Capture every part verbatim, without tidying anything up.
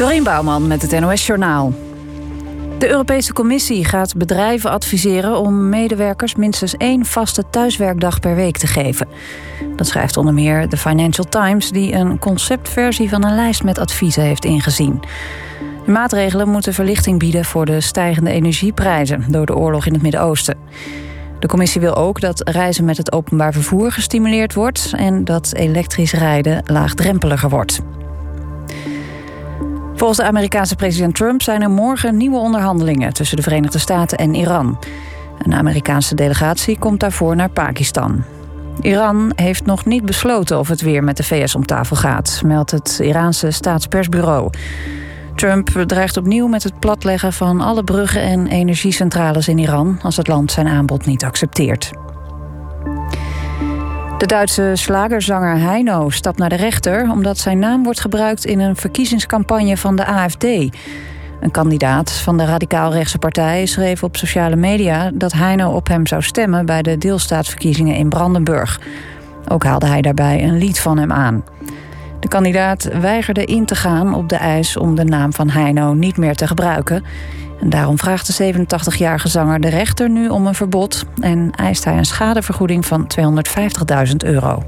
Dorien Bouwman met het N O S-journaal. De Europese Commissie gaat bedrijven adviseren om medewerkers minstens één vaste thuiswerkdag per week te geven. Dat schrijft onder meer de Financial Times, die een conceptversie van een lijst met adviezen heeft ingezien. De maatregelen moeten verlichting bieden voor de stijgende energieprijzen door de oorlog in het Midden-Oosten. De commissie wil ook dat reizen met het openbaar vervoer gestimuleerd wordt en dat elektrisch rijden laagdrempeliger wordt. Volgens de Amerikaanse president Trump zijn er morgen nieuwe onderhandelingen tussen de Verenigde Staten en Iran. Een Amerikaanse delegatie komt daarvoor naar Pakistan. Iran heeft nog niet besloten of het weer met de V S om tafel gaat, meldt het Iraanse staatspersbureau. Trump dreigt opnieuw met het platleggen van alle bruggen en energiecentrales in Iran als het land zijn aanbod niet accepteert. De Duitse slagerzanger Heino stapt naar de rechter omdat zijn naam wordt gebruikt in een verkiezingscampagne van de A F D. Een kandidaat van de radicaal-rechtse partij schreef op sociale media dat Heino op hem zou stemmen bij de deelstaatsverkiezingen in Brandenburg. Ook haalde hij daarbij een lied van hem aan. De kandidaat weigerde in te gaan op de eis om de naam van Heino niet meer te gebruiken. En daarom vraagt de zevenentachtigjarige zanger de rechter nu om een verbod en eist hij een schadevergoeding van tweehonderdvijftigduizend euro.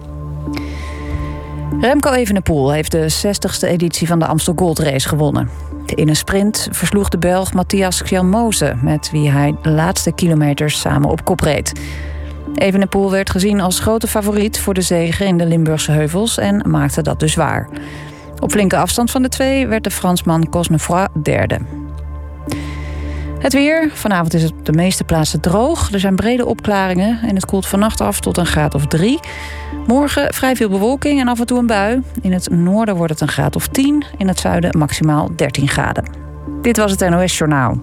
Remco Evenepoel heeft de zestigste editie van de Amstel Gold Race gewonnen. In een sprint versloeg de Belg Matthias Kjelmoze, met wie hij de laatste kilometers samen op kop reed. Evenepoel werd gezien als grote favoriet voor de zege in de Limburgse heuvels en maakte dat dus waar. Op flinke afstand van de twee werd de Fransman Cosnefroid derde. Het weer. Vanavond is het op de meeste plaatsen droog. Er zijn brede opklaringen en het koelt vannacht af tot een graad of drie. Morgen vrij veel bewolking en af en toe een bui. In het noorden wordt het een graad of tien. In het zuiden maximaal dertien graden. Dit was het N O S-journaal.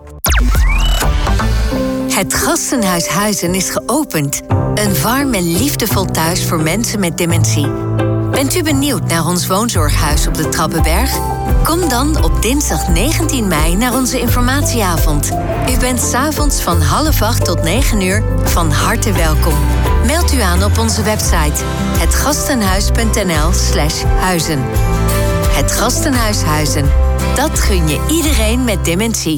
Het Gastenhuis Huizen is geopend. Een warm en liefdevol thuis voor mensen met dementie. Bent u benieuwd naar ons woonzorghuis op de Trappenberg? Kom dan op dinsdag negentien mei naar onze informatieavond. U bent 's avonds van half acht tot negen uur van harte welkom. Meld u aan op onze website hetgastenhuis.nl slash huizen. Het Gastenhuis Huizen. Dat gun je iedereen met dementie.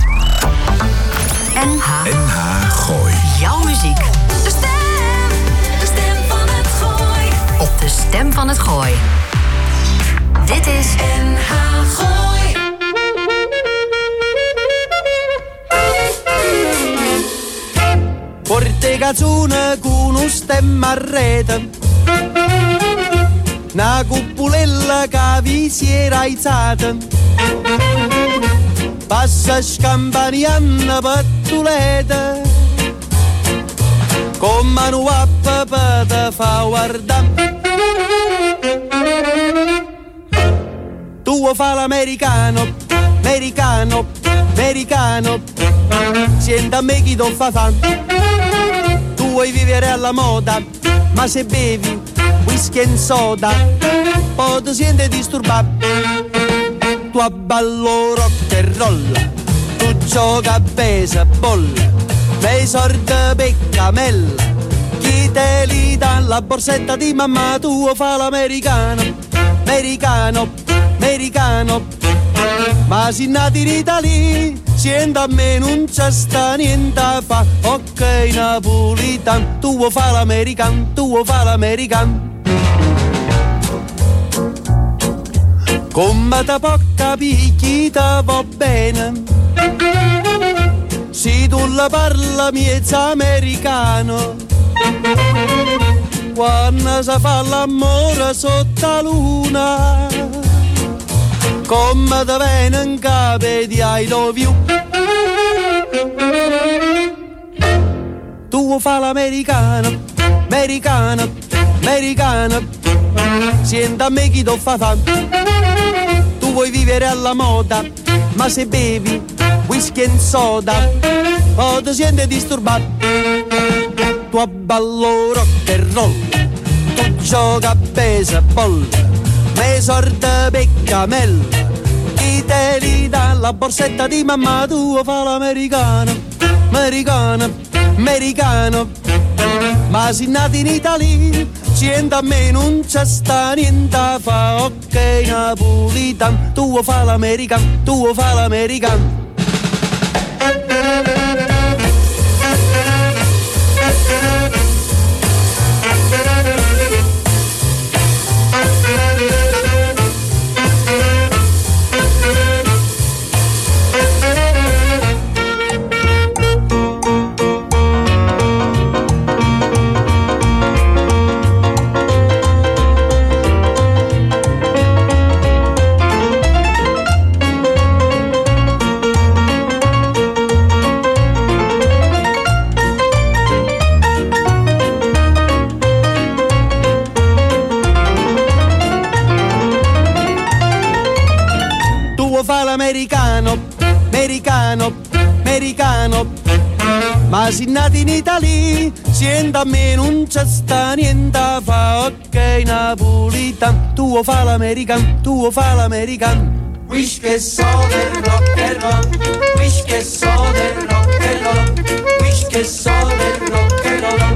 N H N H Gooi. Jouw muziek. De stem. De stem van het Gooi. Op de stem van het Gooi. Dit is N H Gooi. Porte canzone con un stemma a rete, una cupulella che vi si era aizzata, passa scampanianna pattulete, con mano a papà te fa guardare. Tu fa l'americano, americano, americano, sienta me chi do fa fan. Tu vuoi vivere alla moda, ma se bevi whisky e soda, poi ti senti disturbato. Tu abballo rock e roll, tu gioca a baseball, me sorte peccamella, chi te li dà la borsetta di mamma, tu fa l'americano, americano, americano, ma si nati in Italia, sienta a me non c'è sta niente a fa, ok napolitan, tu fa l'americano, tu fa l'americano. Come te può capire chi te va bene, se tu la parla miezza americano, quando si fa l'amore sotto la luna, come te viene in capo di I love you. Tu fa l'americano, americano, americano, sienta a me chi do fa fan. Tu vuoi vivere alla moda, ma se bevi whisky e soda, poi ti senti disturbato. Tu abballo rock e roll, tu gioca a baseball, me sorte peccamella, chi te li dà la borsetta di mamma, tu fa l'americano, americano, americano, ma si nati in Italia, Sienta a me non c'è sta niente a fa, ok napolitan, tu fa l'american, tu fa l'american. Americano, americano, americano, ma si nati in Italia, sienta a me non c'è sta niente a fa, ok napolitan, tu fa l'american, tu fa l'american. Wish che so del rock and roll, wish che so del rock and roll, wish che so del rock and roll.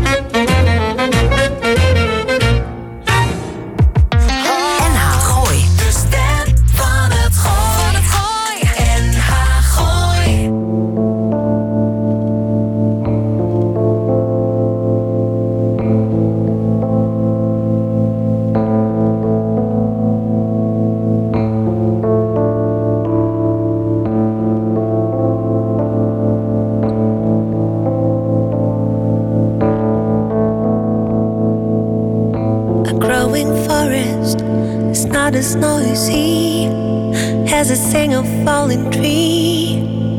As noisy as a single falling tree.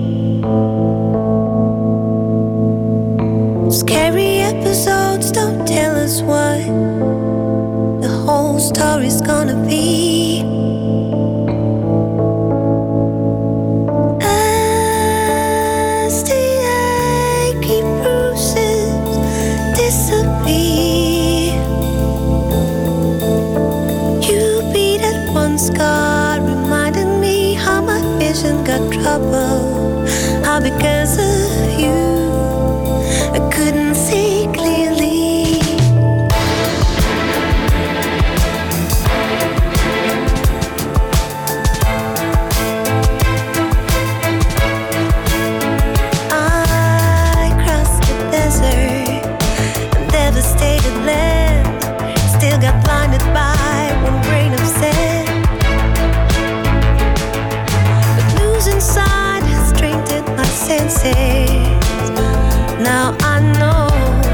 Scary episodes don't tell us what the whole story's gonna be. As the achy bruises disappear, scar reminded me how my vision got trouble. All because of you, I couldn't see clearly. I crossed the desert, a devastated land, still got blinded by one grain of sand. Inside has drained my senses. Now I know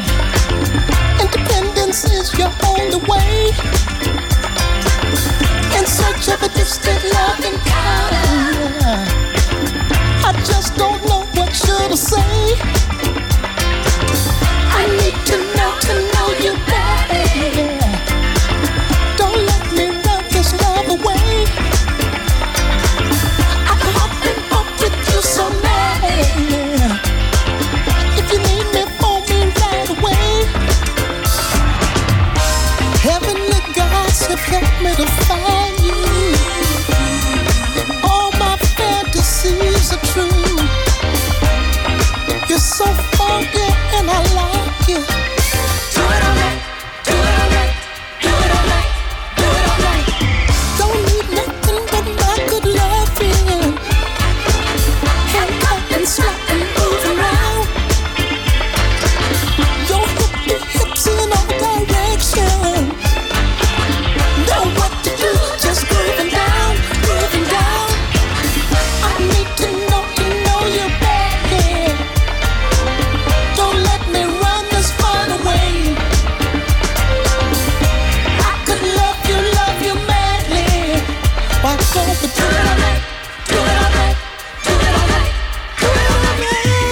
Independence is your only way. In search of a distant love encounter, I just don't know what should I say. I need to know, to know you better. Don't let me run this love away. I can up and up with you so mad. If you need me, phone me right away. Heavenly gods have helped me to find you. All my fantasies are true. You're so funky and I like you. Do it all right, do it all right, do it all right, do it all right. Don't need nothing but my good loving. Handcuff and slap and move around. Your hippie hips in all directions. Know what to do, just grooving down, grooving down. I need to know, to know you better. Don't let me run this fun away. I could love you, love you madly. Why don't we do it all right, do it all right, do it all right, do it all right.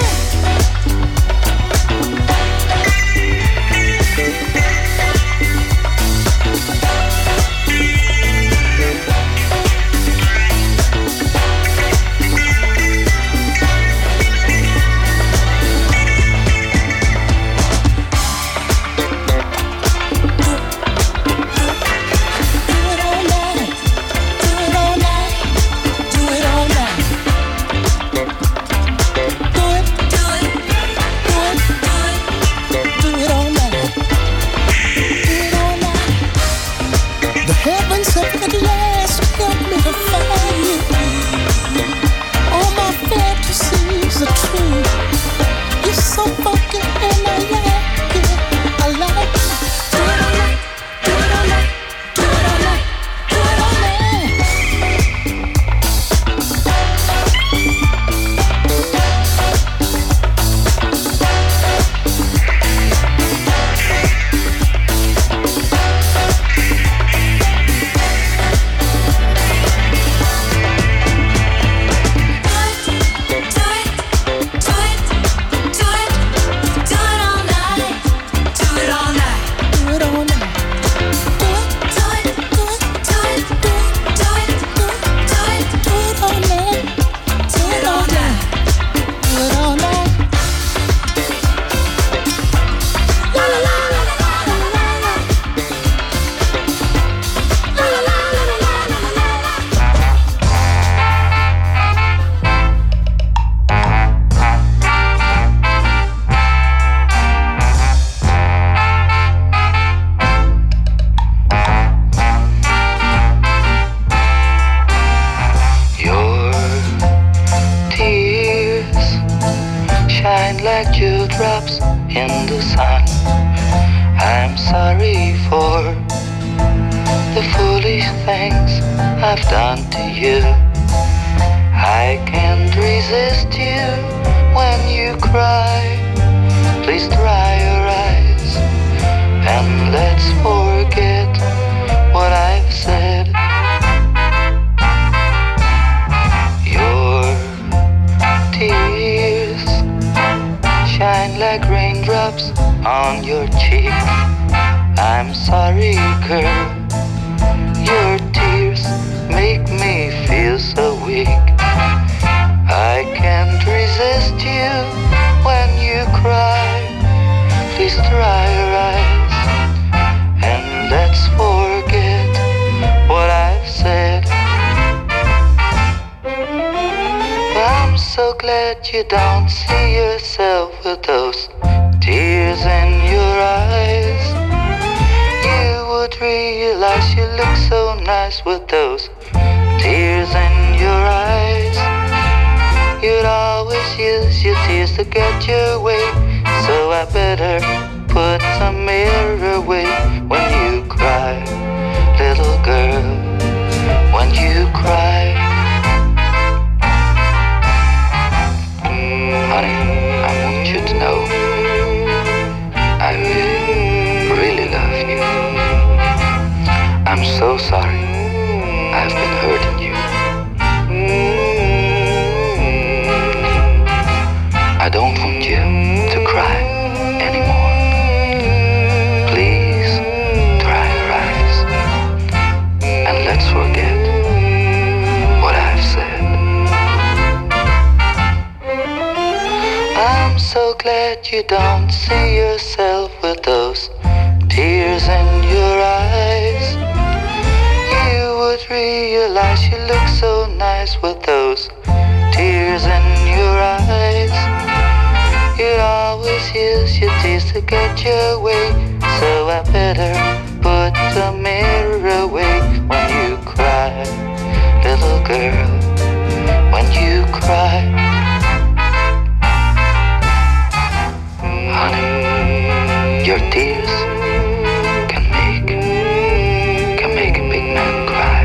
You don't see yourself with those tears in your eyes. You would realize you look so nice with those tears in your eyes. You'd always use your tears to get your way, so I better put some mirror away when you cry, little girl, when you cry. Honey, I want you to know I so sorry. I've been hurting you. I don't want you to cry anymore. Please dry your eyes and let's forget what I've said. I'm so glad you don't see yourself with those tears in your eyes. You would realize you look so nice with those tears in your eyes. You'd always use your tears to get your way, so I better put the mirror away when you cry, little girl, when you cry. Honey, your tears can make, can make a big man cry.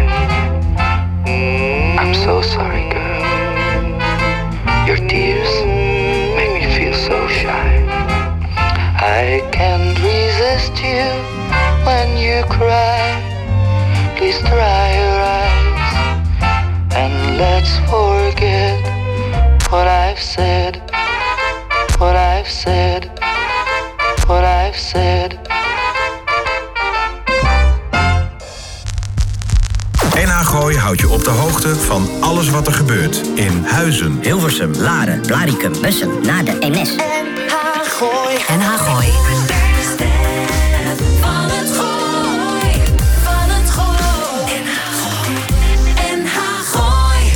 I'm so sorry, girl. Your tears make me feel so shy. I can't resist you when you cry. Please dry your eyes and let's forget what I've said, what I've said, what I've said. N H Gooi houdt je op de hoogte van alles wat er gebeurt in Huizen, Hilversum, Laren, Blaricum, Bussum, Naarden, Eemnes. N H Gooi. N H Gooi. Van het Gooi, van het Gooi. N H Gooi, N H Gooi.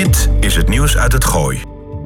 Dit is het nieuws uit het Gooi.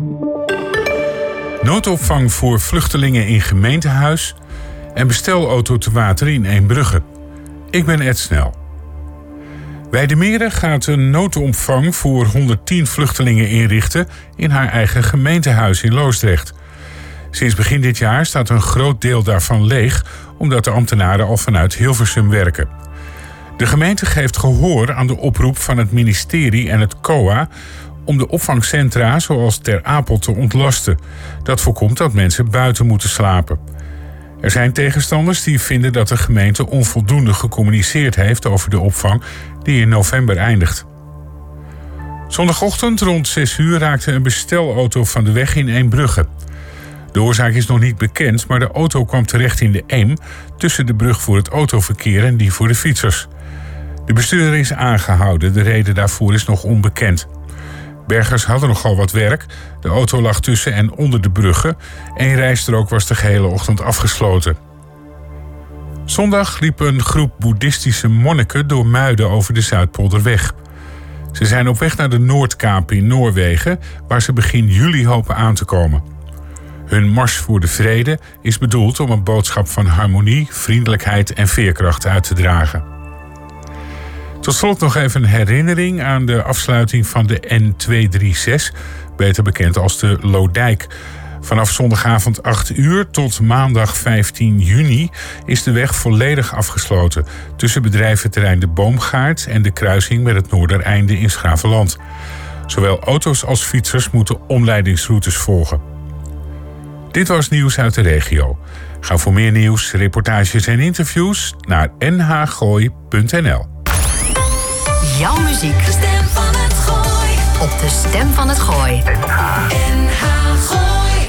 Noodopvang voor vluchtelingen in gemeentehuis en bestelauto te water in Eembrugge. Ik ben Ed Snel. Weidemeren gaat een noodopvang voor honderdtien vluchtelingen inrichten in haar eigen gemeentehuis in Loosdrecht. Sinds begin dit jaar staat een groot deel daarvan leeg, omdat de ambtenaren al vanuit Hilversum werken. De gemeente geeft gehoor aan de oproep van het ministerie en het C O A om de opvangcentra zoals Ter Apel te ontlasten. Dat voorkomt dat mensen buiten moeten slapen. Er zijn tegenstanders die vinden dat de gemeente onvoldoende gecommuniceerd heeft over de opvang die in november eindigt. Zondagochtend rond zes uur raakte een bestelauto van de weg in Eembrugge. De oorzaak is nog niet bekend, maar de auto kwam terecht in de Eem tussen de brug voor het autoverkeer en die voor de fietsers. De bestuurder is aangehouden, de reden daarvoor is nog onbekend. Bergers hadden nogal wat werk. De auto lag tussen en onder de bruggen. Eén rijstrook was de gehele ochtend afgesloten. Zondag liep een groep boeddhistische monniken door Muiden over de Zuidpolderweg. Ze zijn op weg naar de Noordkaap in Noorwegen, waar ze begin juli hopen aan te komen. Hun mars voor de vrede is bedoeld om een boodschap van harmonie, vriendelijkheid en veerkracht uit te dragen. Tot slot nog even een herinnering aan de afsluiting van de N tweehonderdzesentachtig, beter bekend als de Lodijk. Vanaf zondagavond acht uur tot maandag vijftien juni is de weg volledig afgesloten tussen bedrijventerrein De Boomgaard en de kruising met het Noordereinde in 's-Graveland. Zowel auto's als fietsers moeten omleidingsroutes volgen. Dit was nieuws uit de regio. Ga voor meer nieuws, reportages en interviews naar n h gooi punt n l. Jouw muziek. De stem van het Gooi. Op de Stem van het Gooi. N H Gooi.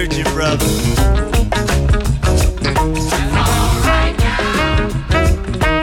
brother.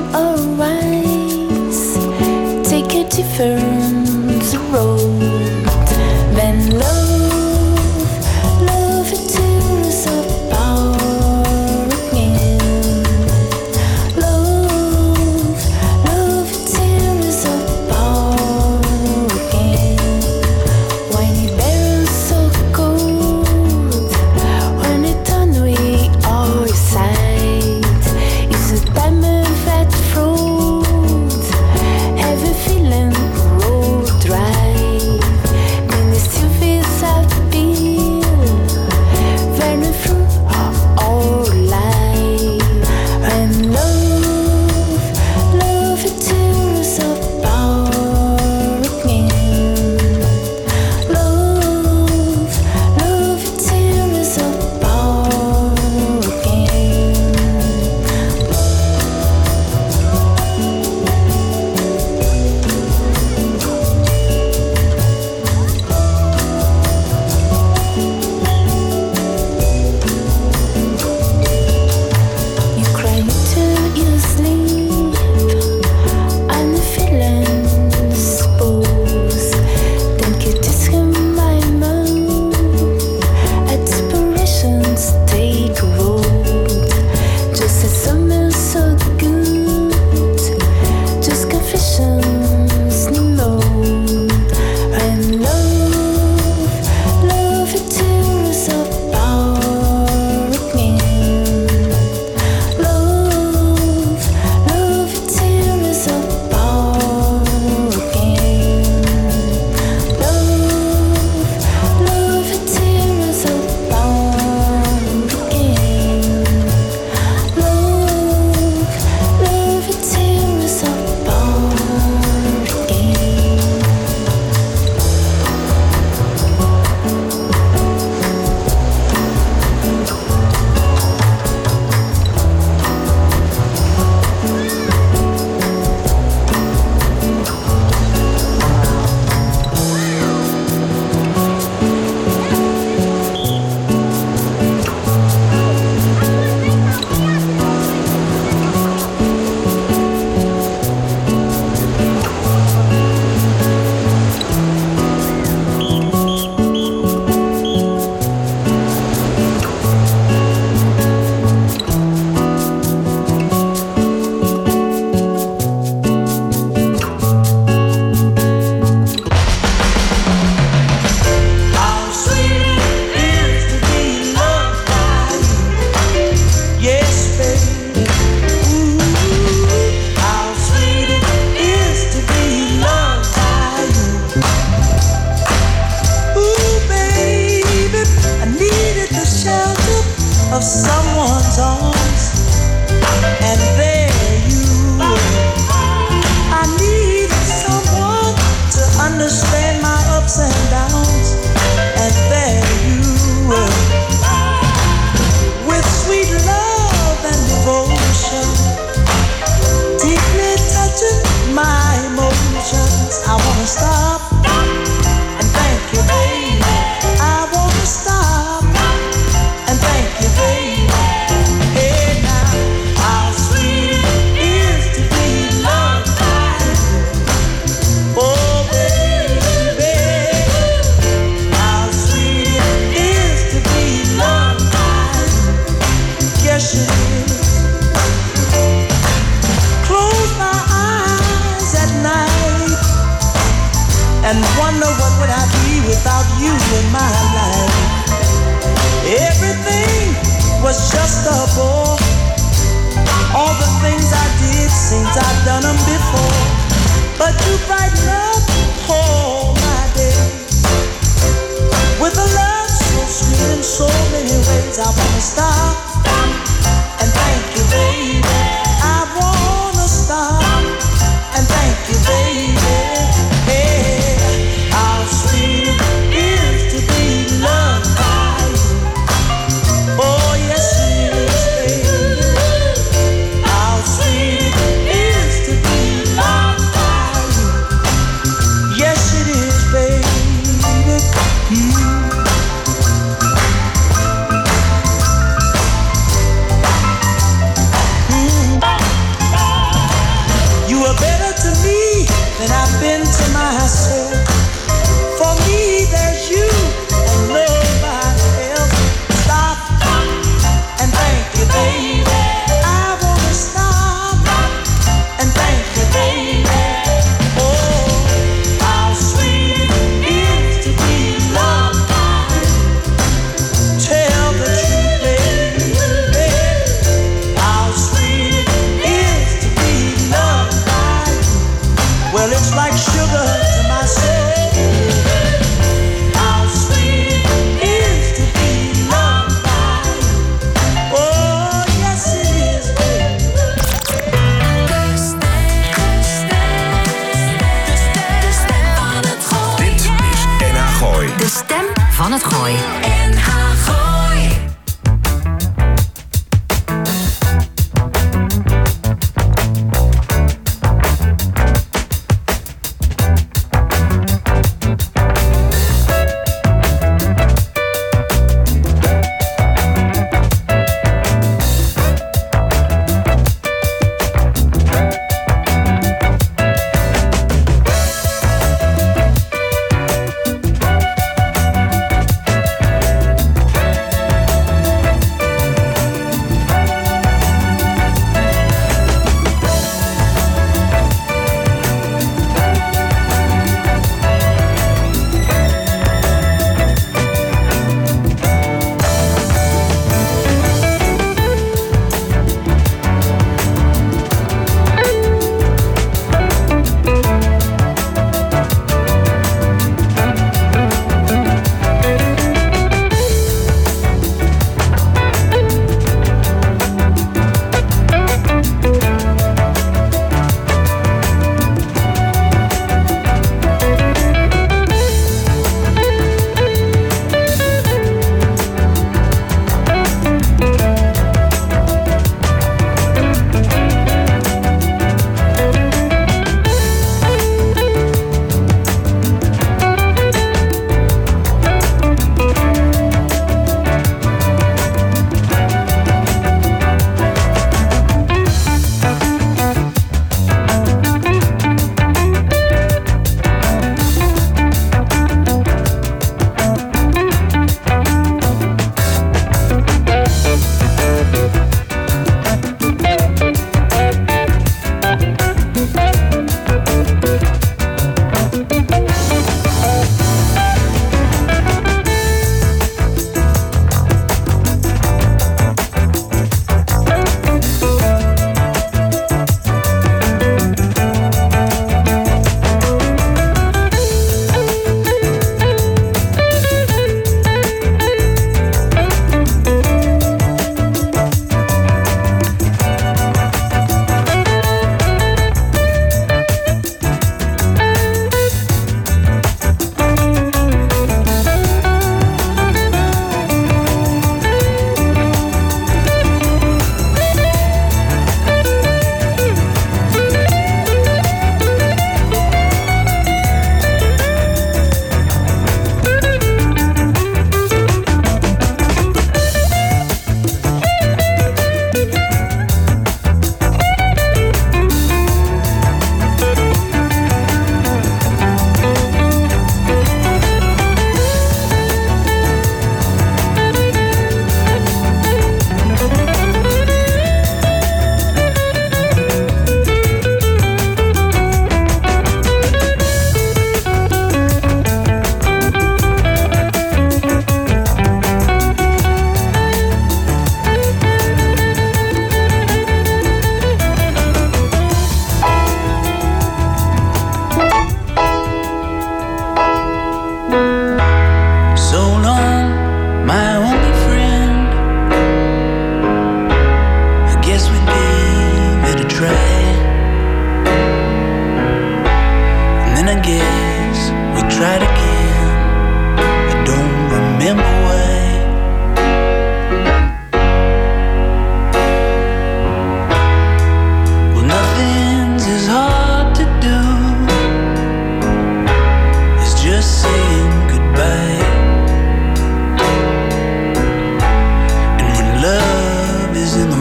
arise, take a different road. Then love, love it till us apart again. Love, love it till us apart again. When it bears so cold, when it turn away all sight, it's a time of that fruit, every feeling road drive. Then the still feels appeal, very through all life. And love, love it till us apart again. Love, love it till us apart again. You cry till you sleep, and the feelings pose. Then get this in my mouth, aspirations take road. Just as summer so good, just confessions no. And love, love it till us apart again. Love, love it till us apart again. Love, love it till us apart again. Love, love it till us apart again. How sweet it is to be loved by you. Yes, baby. Ooh, how sweet it is to be loved by you. Ooh, baby, I needed the shelter of someone's arms, and there you were. I needed someone to understand my ups and downs, and there you were. With sweet love and devotion, deeply touching my emotions. I wanna stop and thank you, baby. I wanna stop and thank you, baby. Hey now, how sweet it is to be loved by you. Oh, baby, how sweet it is to be loved by you. Yes, it is. Close my eyes at night and wonder what would I be without you in my life. Everything was just a bore. All the things I did seems I've done them before. But you brighten up all my days with a love so sweet in so many ways. I wanna stop and thank you, baby. I wanna stop and thank you, baby. Hey, how sweet it is to be loved by you. Oh, yes, it is, baby. How sweet it is to be loved by you. then I've been to myself. For me, there's you and nobody else. Stop and thank you, baby. I wanna stop and thank you, baby. Oh, how sweet it is to be loved by you. Tell the truth, baby. How sweet it is to be loved by you. Well, it's like sugar to my soul. How sweet it is to be loved by you. Oh, yes it is, baby. Dit is N H Gooi. De stem van het gooi. N H Gooi.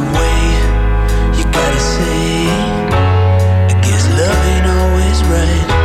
right.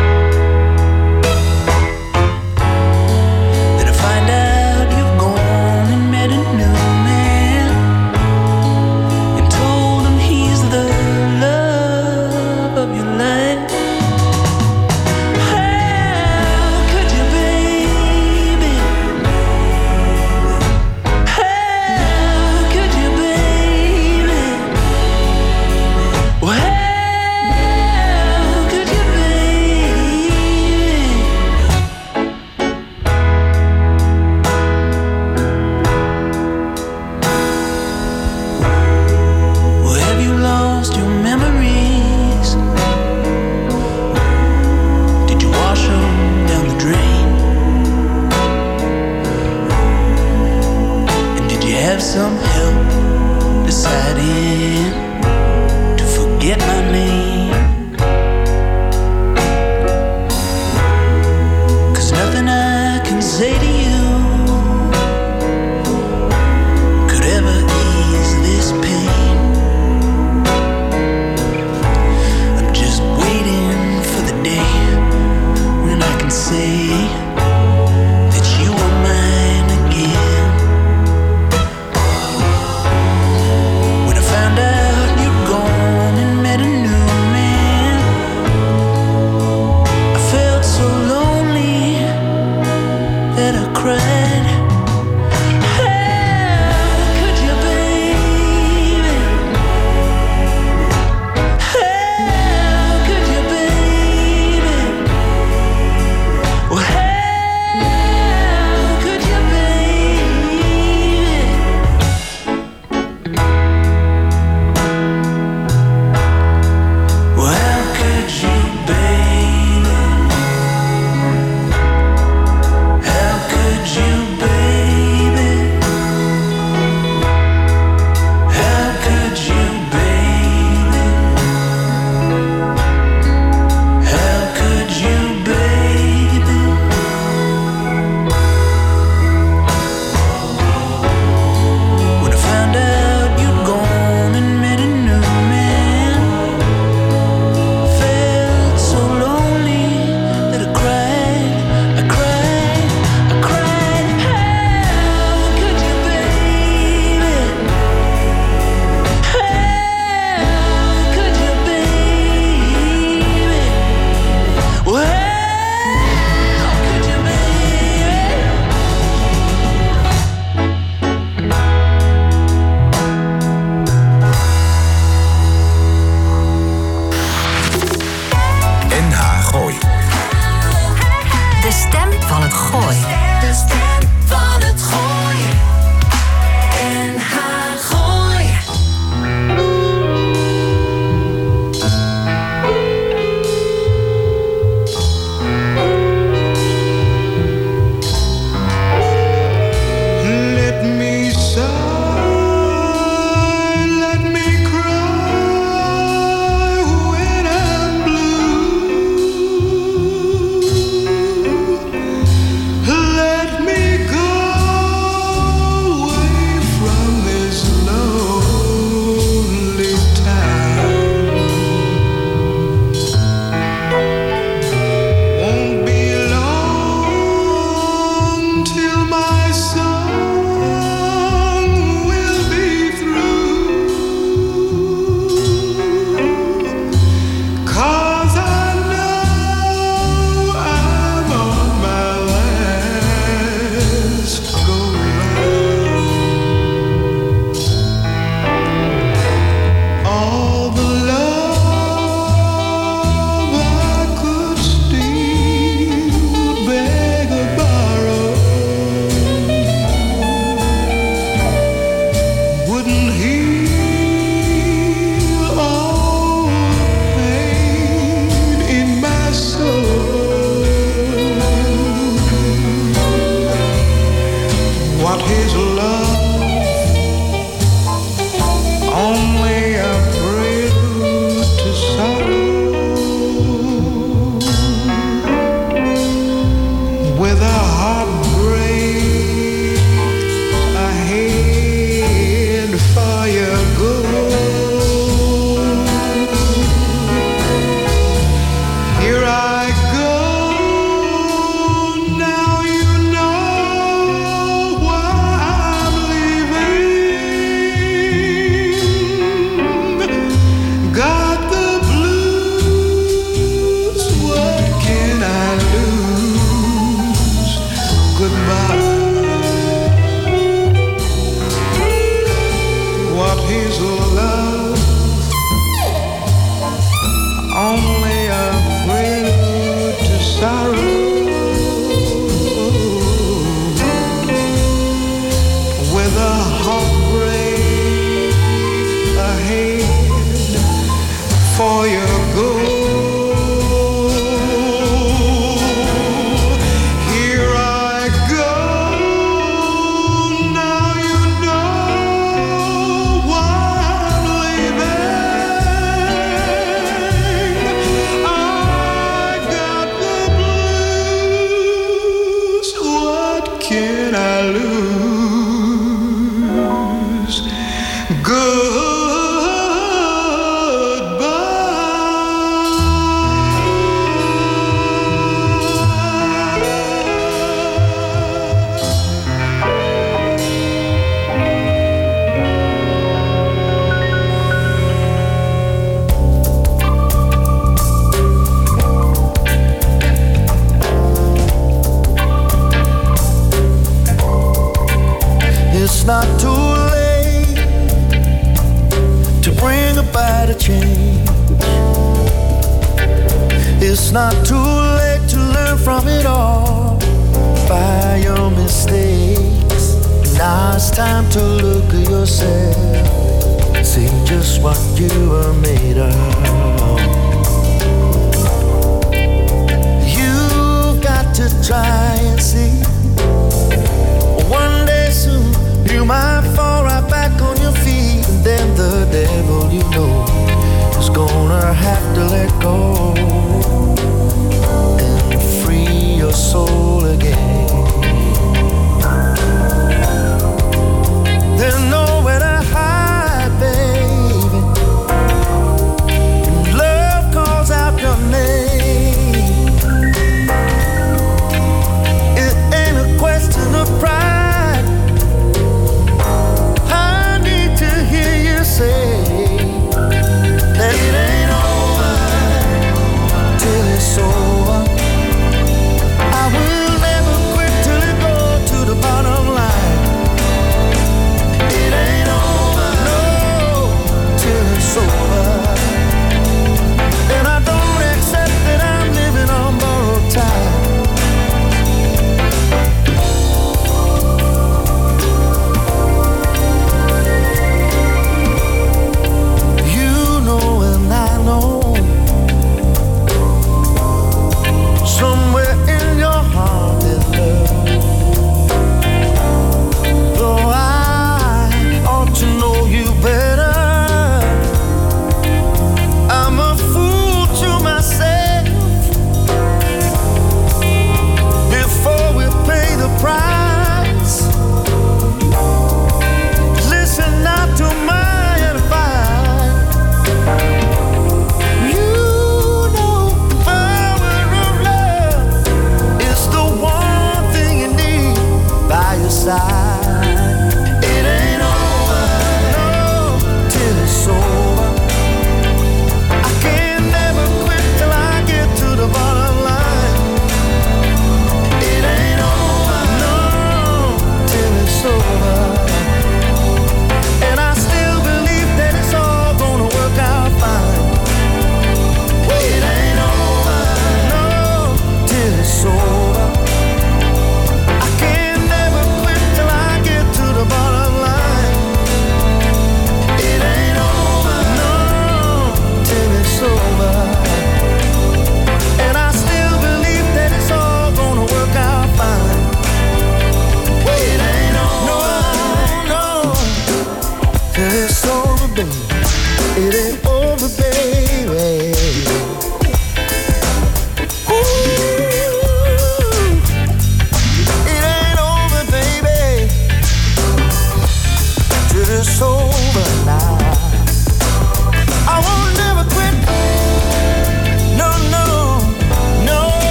het Gooi. De stem van het Gooi. N H Gooi. Let me sigh, let me cry when I'm blue. Let me go away from this lonely town. Won't be long till my song will be through. 'Cause I know I'm on my last go round. All the love I could steal, beg or borrow, wouldn't heal all the pain in my soul. What is love? Only a prelude to sorrow, with a heartbreak ahead for your good. Here I go, now you know why I'm leaving. Got the blues, what can I lose? Goodbye. What is love? Only a prelude to sorrow, with a heartbreak ahead for your good. Here I go, now you know why I'm leaving. I got the blues, what can I lose? It's not too late to bring about a change. It's not too late to learn from it all, by your mistakes. Now it's time to look at yourself, see just what you are made of. You've got to try and see. One day soon you might fall right back on your feet, and then the devil you know is gonna have to let go and free your soul again. There's nowhere to hide, baby, and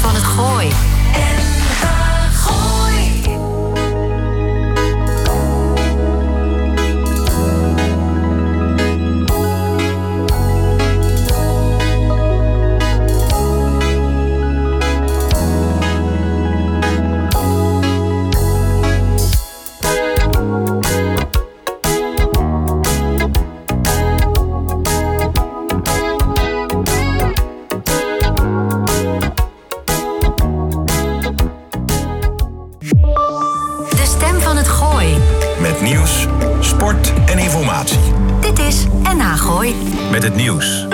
van het Gooi. Met nieuws, sport en informatie. Dit is N H Gooi. Met het nieuws